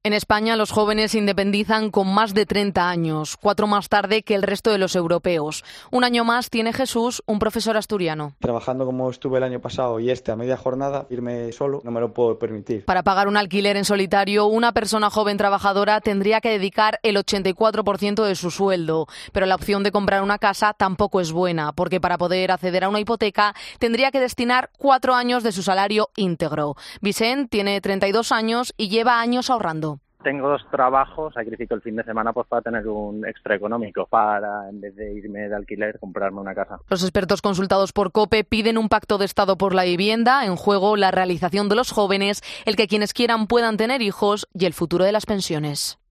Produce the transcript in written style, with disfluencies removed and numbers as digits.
En España los jóvenes se independizan con más de 30 años, 4 más tarde que el resto de los europeos. Un año más tiene Jesús, un profesor asturiano. Trabajando como estuve el año pasado y a media jornada, irme solo no me lo puedo permitir. Para pagar un alquiler en solitario, una persona joven trabajadora tendría que dedicar el 84% de su sueldo. Pero la opción de comprar una casa tampoco es buena, porque para poder acceder a una hipoteca tendría que destinar 4 años de su salario íntegro. Vicente tiene 32 años y lleva años ahorrando. Tengo 2 trabajos, sacrifico el fin de semana pues para tener un extra económico, para en vez de irme de alquiler, comprarme una casa. Los expertos consultados por COPE piden un pacto de Estado por la vivienda, en juego la realización de los jóvenes, el que quienes quieran puedan tener hijos y el futuro de las pensiones.